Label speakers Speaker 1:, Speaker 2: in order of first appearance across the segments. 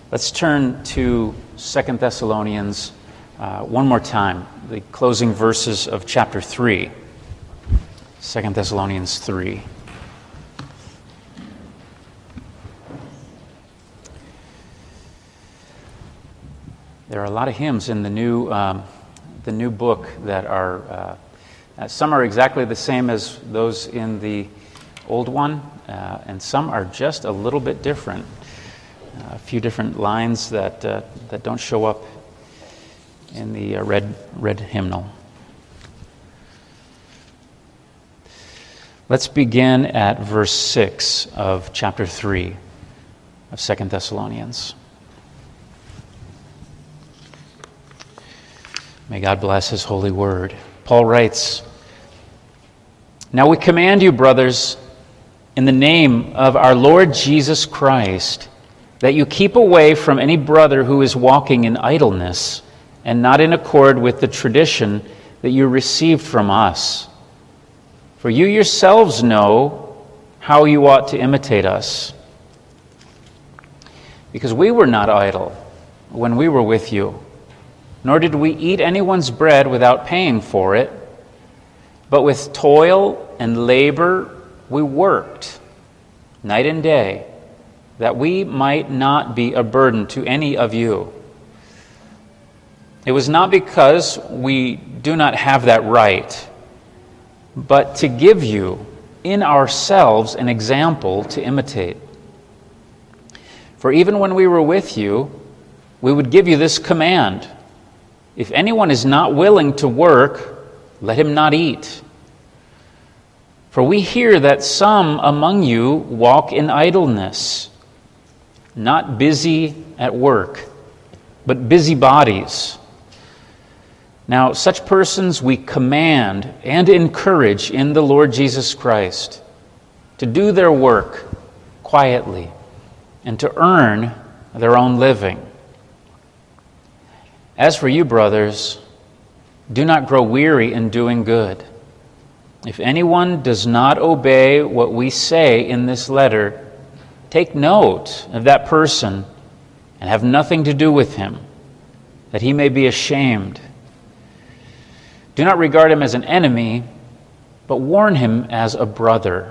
Speaker 1: Let's turn to 2 Thessalonians one more time, the closing verses of chapter 3. 2 Thessalonians 3. There are a lot of hymns in the new book that are, some are exactly the same as those in the old one, and some are just a little bit different. A few different lines that don't show up in the red hymnal. Let's begin at verse 6 of chapter 3 of 2 Thessalonians. May God bless His holy word. Paul writes, "Now we command you, brothers, in the name of our Lord Jesus Christ, that you keep away from any brother who is walking in idleness and not in accord with the tradition that you received from us. For you yourselves know how you ought to imitate us. Because we were not idle when we were with you, nor did we eat anyone's bread without paying for it, but with toil and labor we worked night and day, that we might not be a burden to any of you. It was not because we do not have that right, but to give you in ourselves an example to imitate. For even when we were with you, we would give you this command: if anyone is not willing to work, let him not eat. For we hear that some among you walk in idleness, not busy at work, but busybodies. Now, such persons we command and encourage in the Lord Jesus Christ to do their work quietly and to earn their own living. As for you, brothers, do not grow weary in doing good. If anyone does not obey what we say in this letter, take note of that person and have nothing to do with him, that he may be ashamed. Do not regard him as an enemy, but warn him as a brother.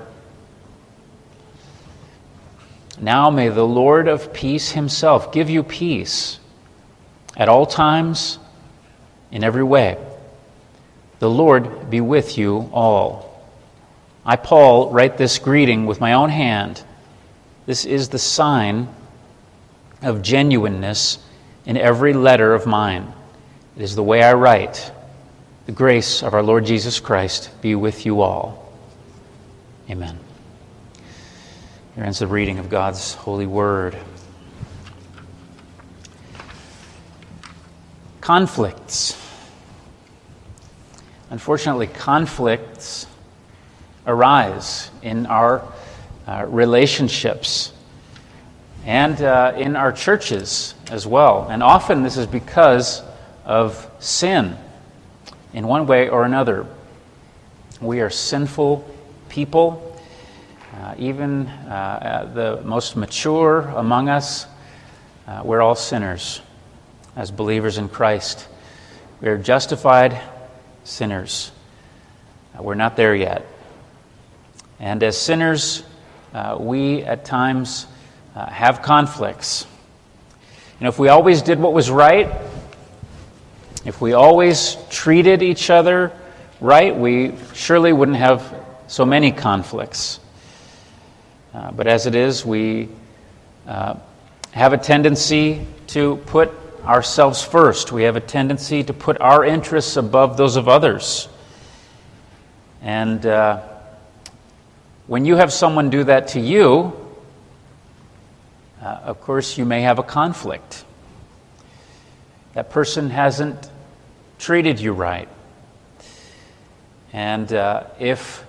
Speaker 1: Now may the Lord of peace himself give you peace at all times, in every way. The Lord be with you all. I, Paul, write this greeting with my own hand. This is the sign of genuineness in every letter of mine. It is the way I write. The grace of our Lord Jesus Christ be with you all. Amen." Here ends the reading of God's holy word. Conflicts. Unfortunately, conflicts arise in our relationships and in our churches as well. And often this is because of sin in one way or another. We are sinful people. Even the most mature among us, we're all sinners as believers in Christ. We are justified sinners. We're not there yet. And as sinners, we at times have conflicts. You know, if we always did what was right, if we always treated each other right, we surely wouldn't have so many conflicts. But as it is, we have a tendency to put ourselves first. We have a tendency to put our interests above those of others. And when you have someone do that to you, of course, you may have a conflict. That person hasn't treated you right. And if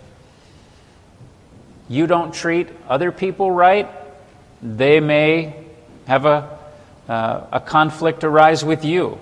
Speaker 1: you don't treat other people right, they may have a conflict arise with you.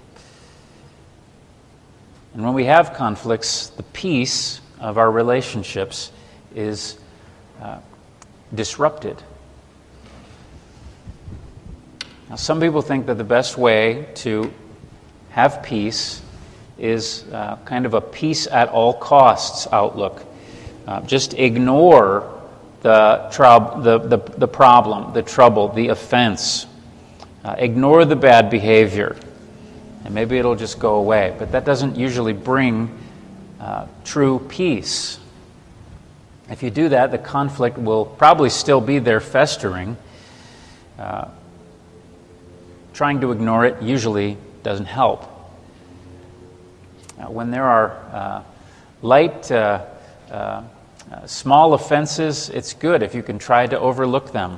Speaker 1: And when we have conflicts, the peace of our relationships is disrupted. Now, some people think that the best way to have peace is kind of a peace at all costs outlook. Just ignore the problem, the trouble, the offense. Ignore the bad behavior, and maybe it'll just go away. But that doesn't usually bring true peace. If you do that, the conflict will probably still be there festering. Trying to ignore it usually doesn't help. When there are light, small offenses, it's good if you can try to overlook them.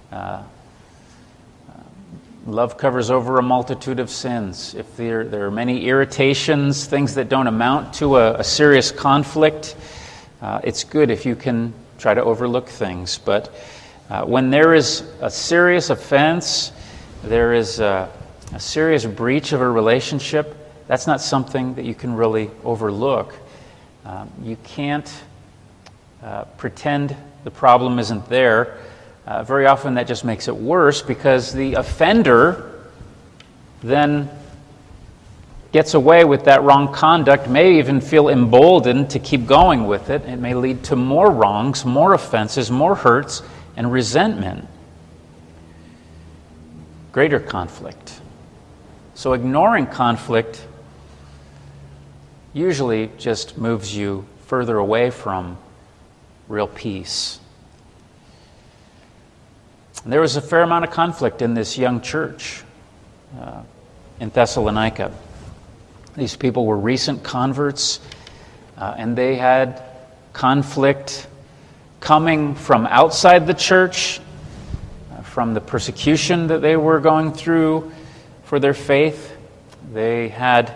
Speaker 1: Love covers over a multitude of sins. If there are many irritations, things that don't amount to a serious conflict, it's good if you can try to overlook things. But when there is a serious offense, there is a serious breach of a relationship, that's not something that you can really overlook. You can't pretend the problem isn't there. Very often that just makes it worse because the offender then gets away with that wrong conduct, may even feel emboldened to keep going with it. It may lead to more wrongs, more offenses, more hurts, and resentment. Greater conflict. So ignoring conflict usually just moves you further away from real peace. There was a fair amount of conflict in this young church in Thessalonica. These people were recent converts, and they had conflict coming from outside the church, from the persecution that they were going through for their faith. They had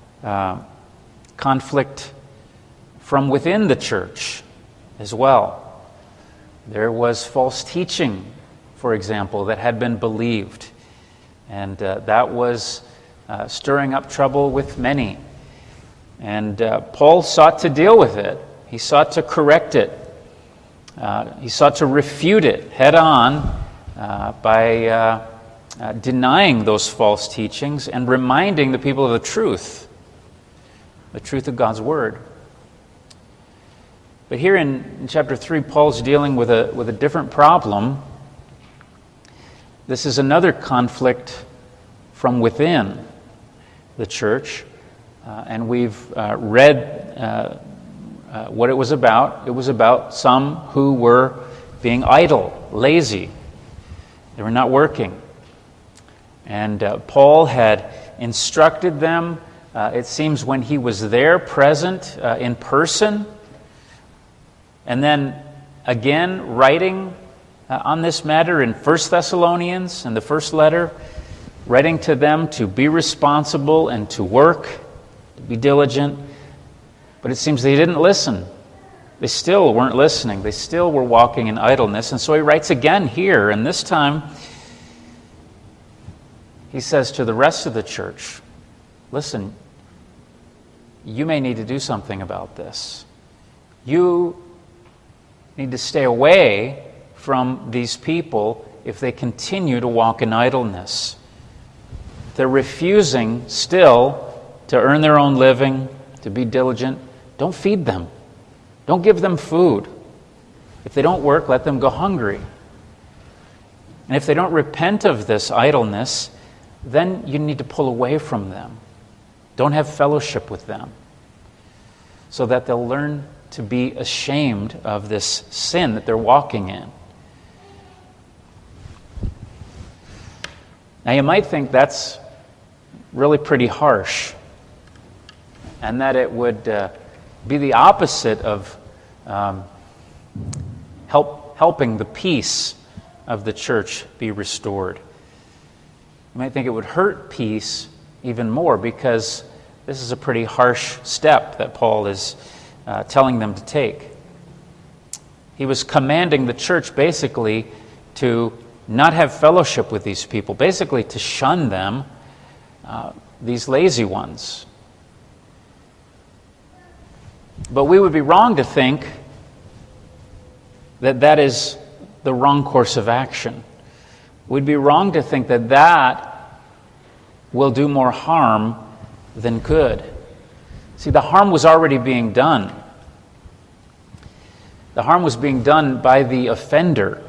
Speaker 1: conflict from within the church as well. There was false teaching, for example, that had been believed, and that was stirring up trouble with many. And Paul sought to deal with it. He sought to correct it. He sought to refute it head on by denying those false teachings and reminding the people of the truth of God's Word. But here in chapter 3, Paul's dealing with a different problem. This is another conflict from within the church, and we've read what it was about. It was about some who were being idle, lazy. They were not working. And Paul had instructed them, it seems, when he was there, present, in person, and then again writing on this matter in 1 Thessalonians, in the first letter, writing to them to be responsible and to work, to be diligent. But it seems they didn't listen. They still weren't listening. They still were walking in idleness. And so he writes again here, and this time he says to the rest of the church, listen, you may need to do something about this. You need to stay away from these people if they continue to walk in idleness. They're refusing still to earn their own living, to be diligent. Don't feed them. Don't give them food. If they don't work, let them go hungry. And if they don't repent of this idleness, then you need to pull away from them. Don't have fellowship with them, so that they'll learn to be ashamed of this sin that they're walking in. Now you might think that's really pretty harsh, and that it would be the opposite of helping the peace of the church be restored. You might think it would hurt peace even more, because this is a pretty harsh step that Paul is telling them to take. He was commanding the church basically to not have fellowship with these people, basically to shun them, these lazy ones. But we would be wrong to think that that is the wrong course of action. We'd be wrong to think that that will do more harm than good. See, the harm was already being done. The harm was being done by the offender.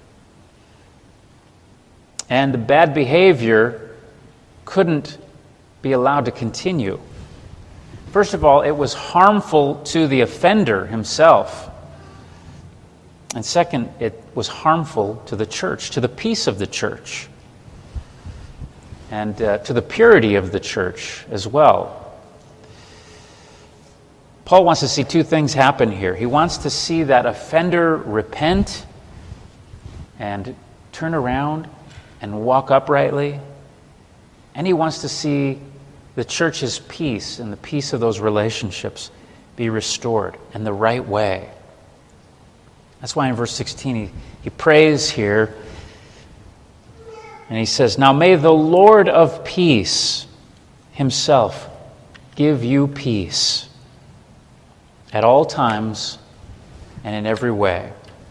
Speaker 1: And the bad behavior couldn't be allowed to continue. First of all, it was harmful to the offender himself. And second, it was harmful to the church, to the peace of the church, and to the purity of the church as well. Paul wants to see two things happen here. He wants to see that offender repent and turn around and walk uprightly. And he wants to see the church's peace and the peace of those relationships be restored in the right way. That's why in verse 16 he prays here, and he says, "Now may the Lord of peace himself give you peace at all times and in every way."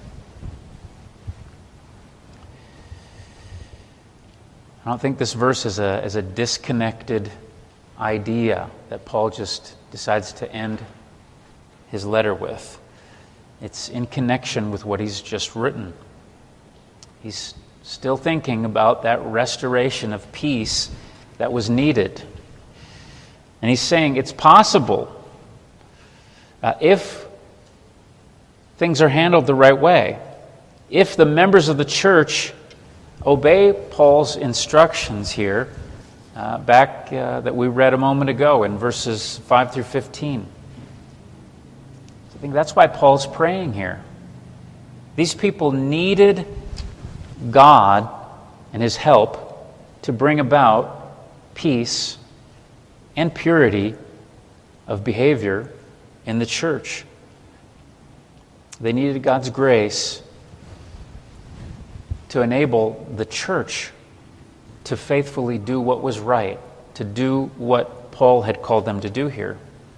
Speaker 1: I don't think this verse is a disconnected idea that Paul just decides to end his letter with. It's in connection with what he's just written. He's still thinking about that restoration of peace that was needed. And he's saying it's possible if things are handled the right way, if the members of the church obey Paul's instructions here, that we read a moment ago in verses 5 through 15. I think that's why Paul's praying here. These people needed God and His help to bring about peace and purity of behavior in the church. They needed God's grace to enable the church to faithfully do what was right, to do what Paul had called them to do here.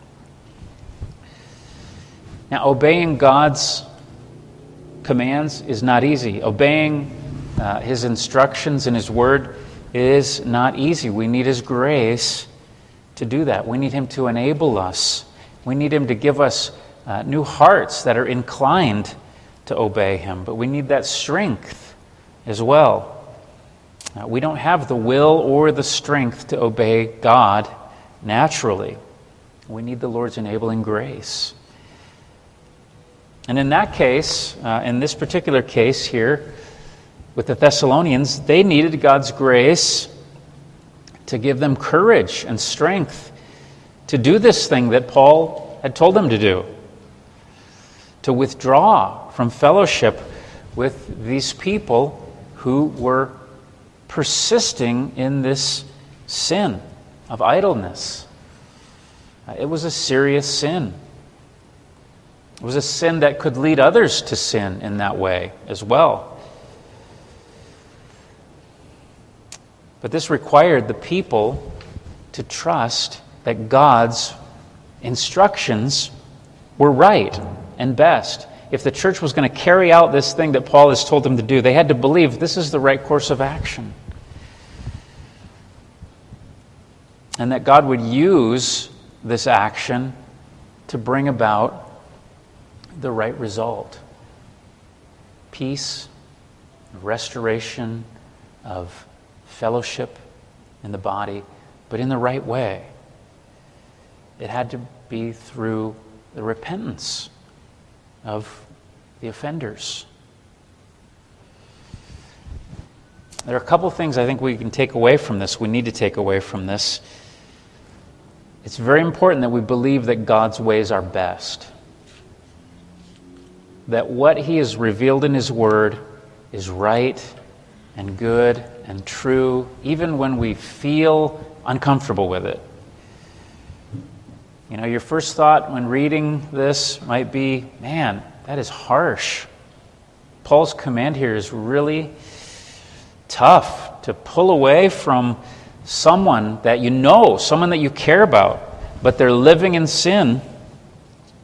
Speaker 1: Now, obeying God's commands is not easy. Obeying His instructions and His word is not easy. We need His grace to do that. We need Him to enable us. We need Him to give us new hearts that are inclined to obey Him. But we need that strength as well. We don't have the will or the strength to obey God naturally. We need the Lord's enabling grace. And in that case, in this particular case here, with the Thessalonians, they needed God's grace to give them courage and strength to do this thing that Paul had told them to do, to withdraw from fellowship with these people who were persisting in this sin of idleness. It was a serious sin. It was a sin that could lead others to sin in that way as well. But this required the people to trust that God's instructions were right and best. If the church was going to carry out this thing that Paul has told them to do, they had to believe this is the right course of action. And that God would use this action to bring about the right result. Peace, restoration of fellowship in the body, but in the right way. It had to be through the repentance of the offenders. There are a couple things I think we can take away from this. We need to take away from this. It's very important that we believe that God's ways are best. That what He has revealed in His Word is right and good and true, even when we feel uncomfortable with it. You know, your first thought when reading this might be, man, that is harsh. Paul's command here is really tough to pull away from someone that you know, someone that you care about, but they're living in sin.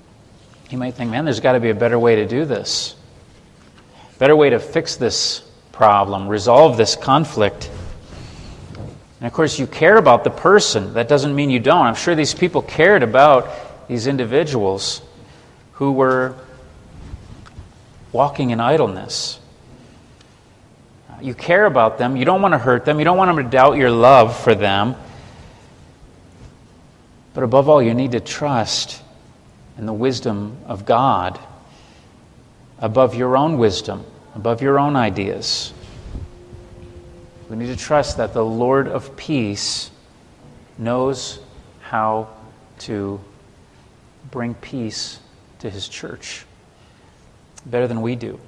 Speaker 1: You might think, man, there's got to be a better way to do this. Better way to fix this problem, resolve this conflict. And of course, you care about the person. That doesn't mean you don't. I'm sure these people cared about these individuals who were walking in idleness. You care about them. You don't want to hurt them. You don't want them to doubt your love for them. But above all, you need to trust in the wisdom of God above your own wisdom, above your own ideas. We need to trust that the Lord of peace knows how to bring peace to His church better than we do.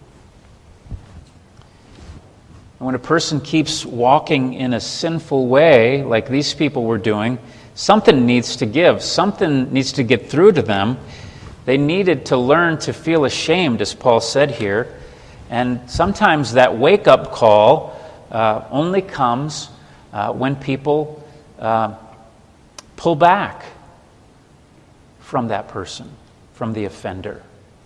Speaker 1: And when a person keeps walking in a sinful way, like these people were doing, something needs to give. Something needs to get through to them. They needed to learn to feel ashamed, as Paul said here. And sometimes that wake-up call only comes when people pull back from that person, from the offender.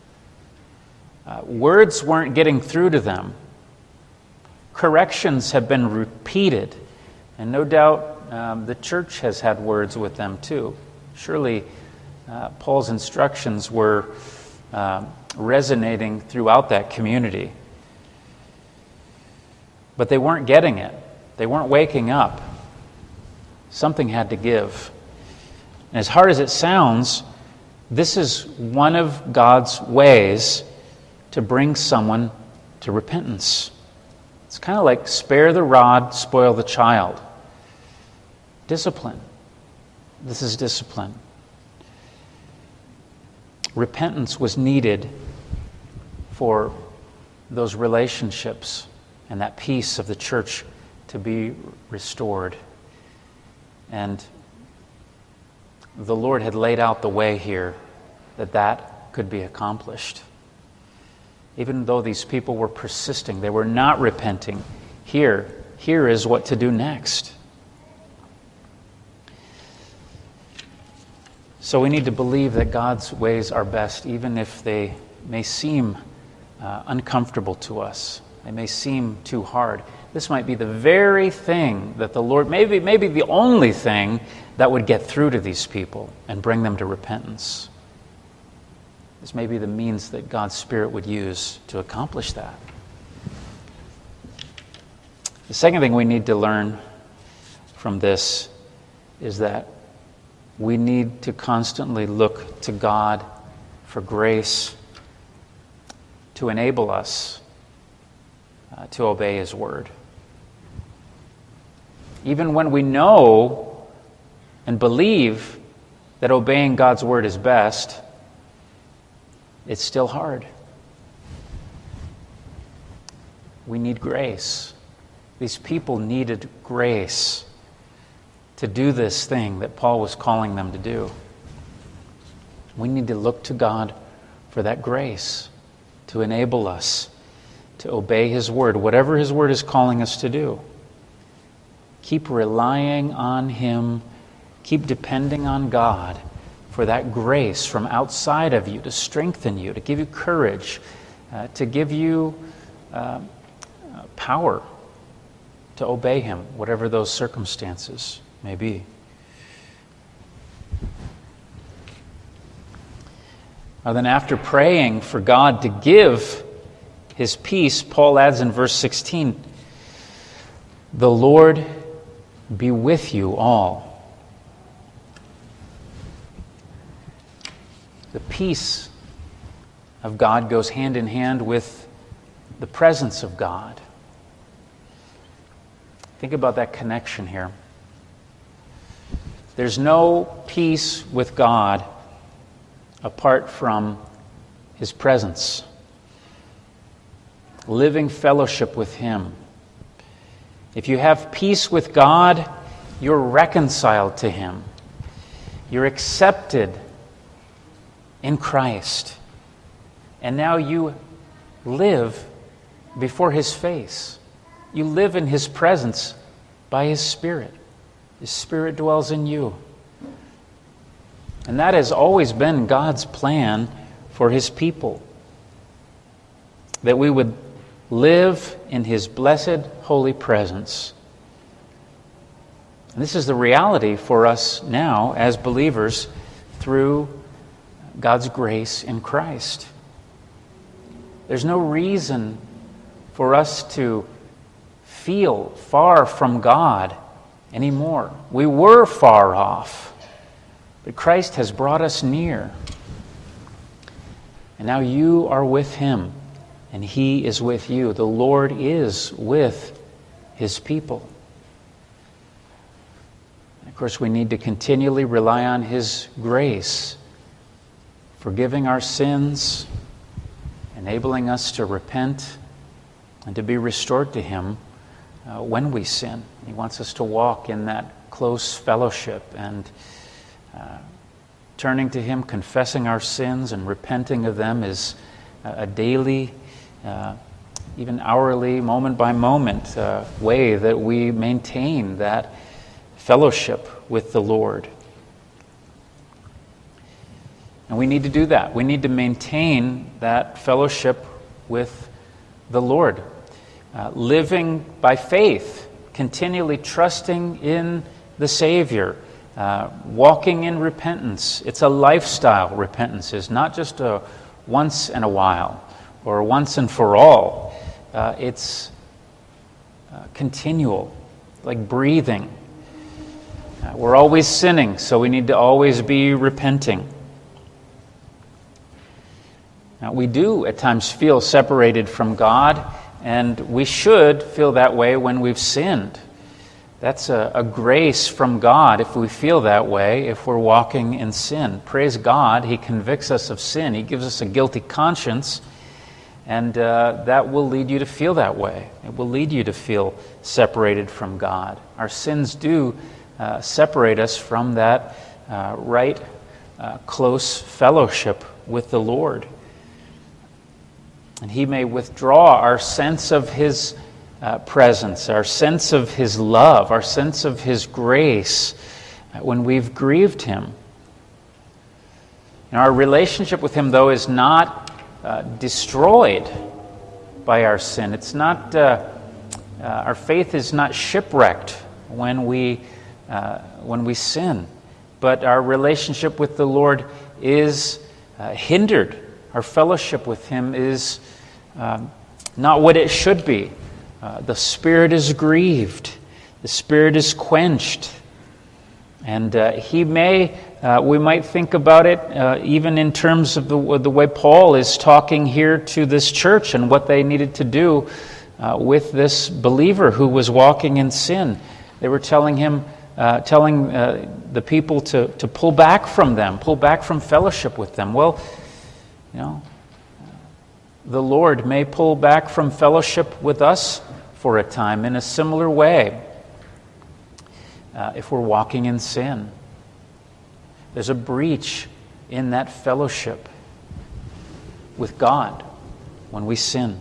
Speaker 1: Words weren't getting through to them. Corrections have been repeated. And no doubt the church has had words with them too. Surely Paul's instructions were resonating throughout that community. But they weren't getting it. They weren't waking up. Something had to give. And as hard as it sounds, this is one of God's ways to bring someone to repentance. It's kind of like spare the rod, spoil the child. Discipline. This is discipline. Repentance was needed for those relationships and that peace of the church to be restored. And the Lord had laid out the way here that could be accomplished. Even though these people were persisting, they were not repenting. Here is what to do next. So we need to believe that God's ways are best, even if they may seem uncomfortable to us. They may seem too hard. This might be the very thing that the Lord, maybe the only thing that would get through to these people and bring them to repentance. This may be the means that God's Spirit would use to accomplish that. The second thing we need to learn from this is that we need to constantly look to God for grace to enable us to obey His Word. Even when we know and believe that obeying God's Word is best, it's still hard. We need grace. These people needed grace to do this thing that Paul was calling them to do. We need to look to God for that grace to enable us to obey His Word, whatever His Word is calling us to do. Keep relying on Him. Keep depending on God for that grace from outside of you to strengthen you, to give you courage, to give you power to obey Him, whatever those circumstances may be. Now then, after praying for God to give His peace, Paul adds in verse 16, "The Lord be with you all." The peace of God goes hand in hand with the presence of God. Think about that connection here. There's no peace with God apart from His presence. Living fellowship with Him. If you have peace with God, you're reconciled to Him. You're accepted in Christ. And now you live before His face. You live in His presence by His Spirit. His Spirit dwells in you. And that has always been God's plan for His people. That we would live in His blessed holy presence. And this is the reality for us now as believers through God's grace in Christ. There's no reason for us to feel far from God anymore. We were far off, but Christ has brought us near. And now you are with Him, and He is with you. The Lord is with His people. And of course, we need to continually rely on His grace, forgiving our sins, enabling us to repent and to be restored to Him when we sin. He wants us to walk in that close fellowship and turning to Him, confessing our sins and repenting of them is a daily, even hourly, moment by moment way that we maintain that fellowship with the Lord. And we need to do that. We need to maintain that fellowship with the Lord. Living by faith, continually trusting in the Savior, walking in repentance. It's a lifestyle, repentance is not just a once in a while or once and for all. It's continual, like breathing. We're always sinning, so we need to always be repenting. Now, we do at times feel separated from God, and we should feel that way when we've sinned. That's a grace from God if we feel that way, if we're walking in sin. Praise God, He convicts us of sin. He gives us a guilty conscience, and that will lead you to feel that way. It will lead you to feel separated from God. Our sins do separate us from that close fellowship with the Lord. And He may withdraw our sense of His presence, our sense of His love, our sense of His grace when we've grieved Him. And our relationship with Him, though, is not destroyed by our sin. It's not our faith is not shipwrecked when we sin, but our relationship with the Lord is hindered. Our fellowship with Him is not what it should be. The Spirit is grieved. The Spirit is quenched. And we might think about it even in terms of the way Paul is talking here to this church and what they needed to do with this believer who was walking in sin. They were telling the people to pull back from them, pull back from fellowship with them. Well, the Lord may pull back from fellowship with us for a time in a similar way if we're walking in sin. There's a breach in that fellowship with God when we sin.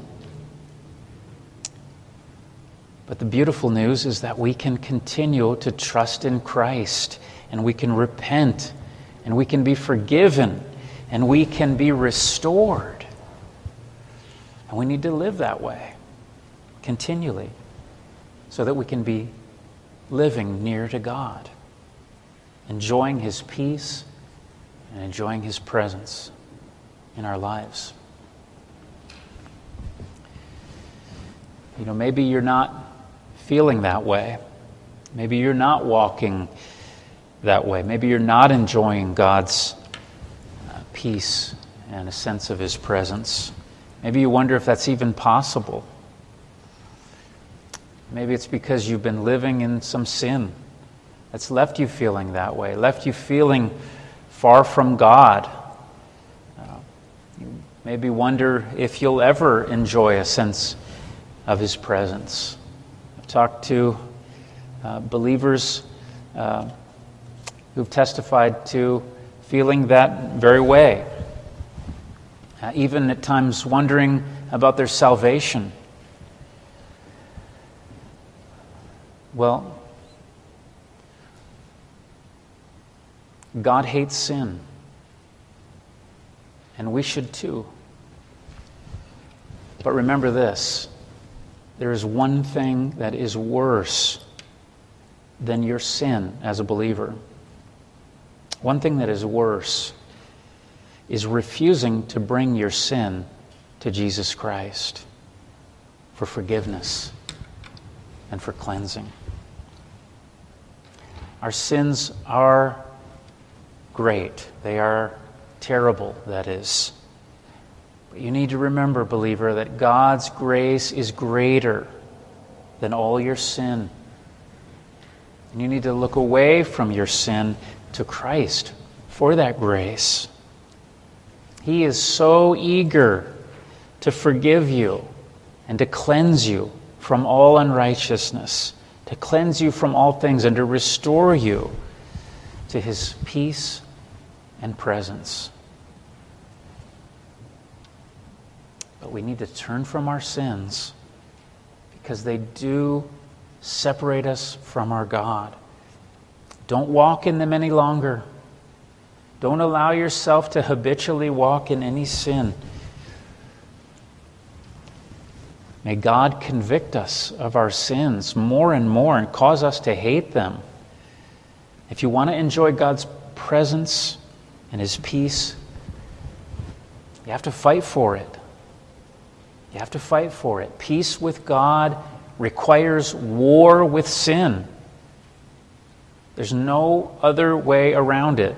Speaker 1: But the beautiful news is that we can continue to trust in Christ, and we can repent, and we can be forgiven, and we can be restored. And we need to live that way continually so that we can be living near to God, enjoying His peace and enjoying His presence in our lives. Maybe you're not feeling that way. Maybe you're not walking that way. Maybe you're not enjoying God's peace and a sense of His presence. Maybe you wonder if that's even possible. Maybe it's because you've been living in some sin that's left you feeling that way, left you feeling far from God. You maybe wonder if you'll ever enjoy a sense of His presence. I've talked to believers who've testified to feeling that very way, even at times wondering about their salvation. Well, God hates sin, and we should too. But remember this, There is one thing that is worse than your sin as a believer. One thing that is worse is refusing to bring your sin to Jesus Christ for forgiveness and for cleansing. Our sins are great. They are terrible, that is. But you need to remember, believer, that God's grace is greater than all your sin. And you need to look away from your sin to Christ for that grace. He is so eager to forgive you and to cleanse you from all unrighteousness, to cleanse you from all things and to restore you to His peace and presence. But we need to turn from our sins because they do separate us from our God. Don't walk in them any longer. Don't allow yourself to habitually walk in any sin. May God convict us of our sins more and more and cause us to hate them. If you want to enjoy God's presence and His peace, you have to fight for it. You have to fight for it. Peace with God requires war with sin. There's no other way around it.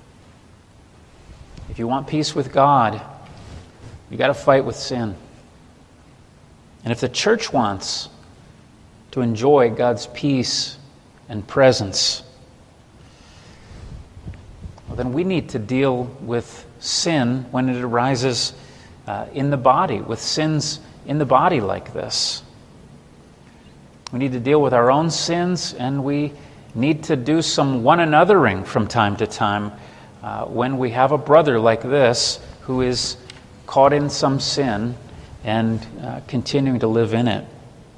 Speaker 1: If you want peace with God, you got to fight with sin. And if the church wants to enjoy God's peace and presence, well, then we need to deal with sin when it arises in the body, with sins in the body like this. We need to deal with our own sins, and we need to do some one anothering from time to time when we have a brother like this who is caught in some sin and continuing to live in it.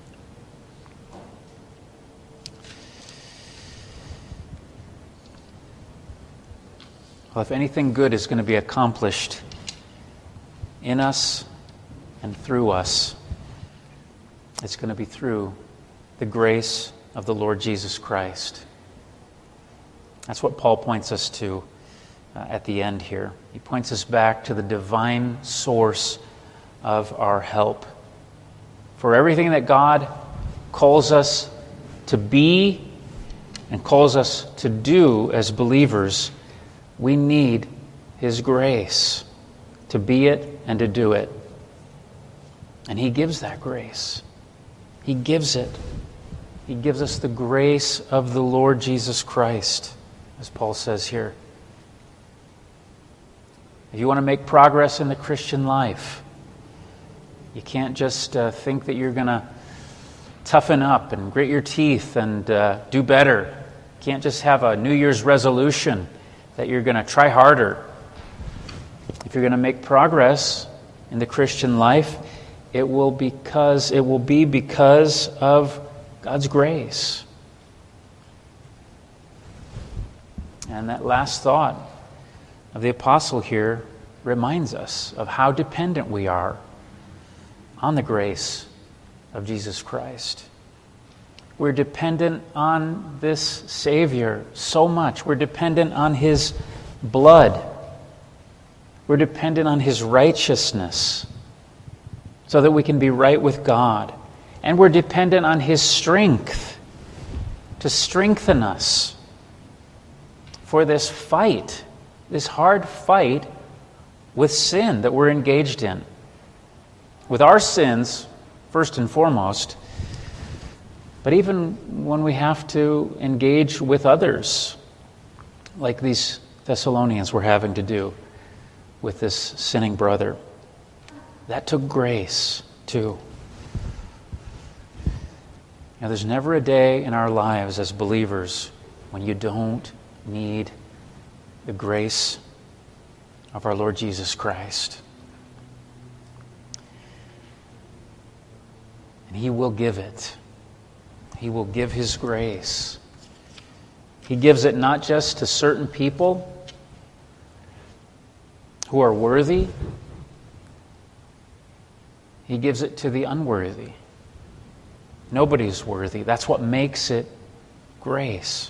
Speaker 1: Well, if anything good is going to be accomplished in us and through us, it's going to be through the grace of the Lord Jesus Christ. That's what Paul points us to at the end here. He points us back to the divine source of our help. For everything that God calls us to be and calls us to do as believers, we need His grace to be it and to do it. And He gives that grace. He gives it. He gives us the grace of the Lord Jesus Christ, as Paul says here. If you want to make progress in the Christian life, you can't just think that you're going to toughen up and grit your teeth and do better. You can't just have a New Year's resolution that you're going to try harder. If you're going to make progress in the Christian life, it will be because of God's grace. And that last thought of the apostle here reminds us of how dependent we are on the grace of Jesus Christ. We're dependent on this Savior so much. We're dependent on His blood. We're dependent on His righteousness so that we can be right with God. And we're dependent on His strength to strengthen us for this fight, this hard fight with sin that we're engaged in. With our sins, first and foremost, but even when we have to engage with others, like these Thessalonians were having to do with this sinning brother. That took grace, too. Now, there's never a day in our lives as believers when you don't need the grace of our Lord Jesus Christ. And He will give it. He will give His grace. He gives it not just to certain people who are worthy. He gives it to the unworthy. Nobody's worthy. That's what makes it grace.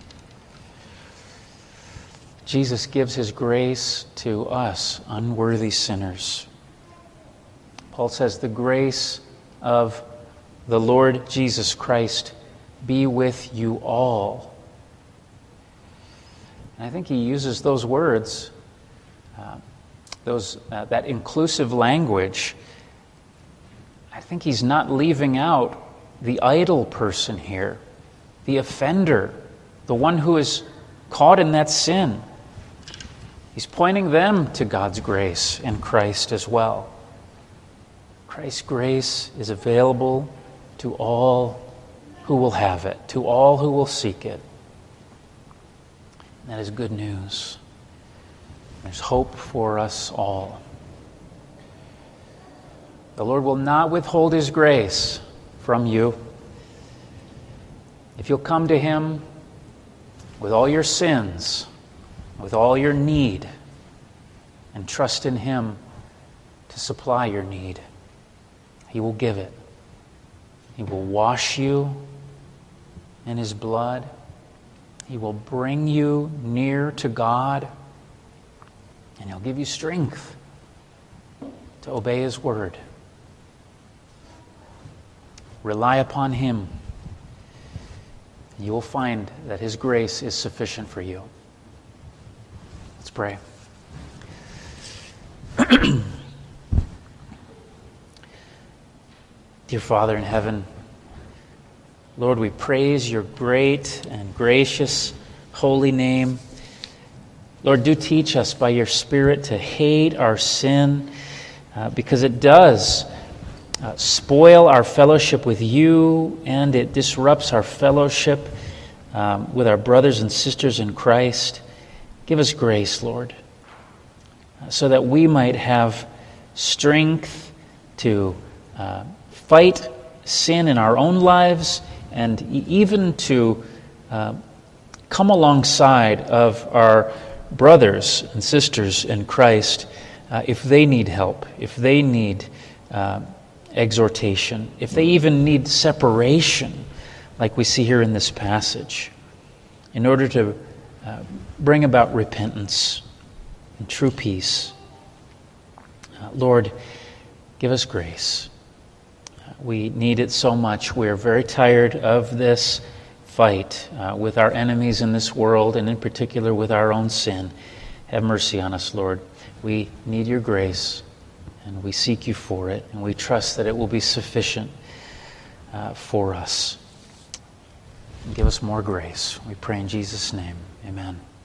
Speaker 1: Jesus gives his grace to us, unworthy sinners. Paul says, the grace of the Lord Jesus Christ be with you all. And I think he uses those words, that inclusive language. I think he's not leaving out the idle person here, the offender, the one who is caught in that sin. He's pointing them to God's grace in Christ as well. Christ's grace is available to all who will have it, to all who will seek it. And that is good news. There's hope for us all. The Lord will not withhold his grace from you. If you'll come to him with all your sins, with all your need, and trust in him to supply your need, he will give it. He will wash you in his blood. He will bring you near to God, and he'll give you strength to obey his word. Rely upon him. You will find that his grace is sufficient for you. Let's pray. Dear Father in heaven, Lord, we praise your great and gracious holy name. Lord, do teach us by your Spirit to hate our sin, because it does spoil our fellowship with you, and it disrupts our fellowship with our brothers and sisters in Christ. Give us grace, Lord, so that we might have strength to fight sin in our own lives, and even to come alongside of our brothers and sisters in Christ if they need help, if they need exhortation, if they even need separation, like we see here in this passage, in order to bring about repentance and true peace. Lord, give us grace. We need it so much. We are very tired of this fight with our enemies in this world, and in particular with our own sin. Have mercy on us, Lord. We need your grace, and we seek you for it, and we trust that it will be sufficient for us. Give us more grace. We pray in Jesus' name. Amen.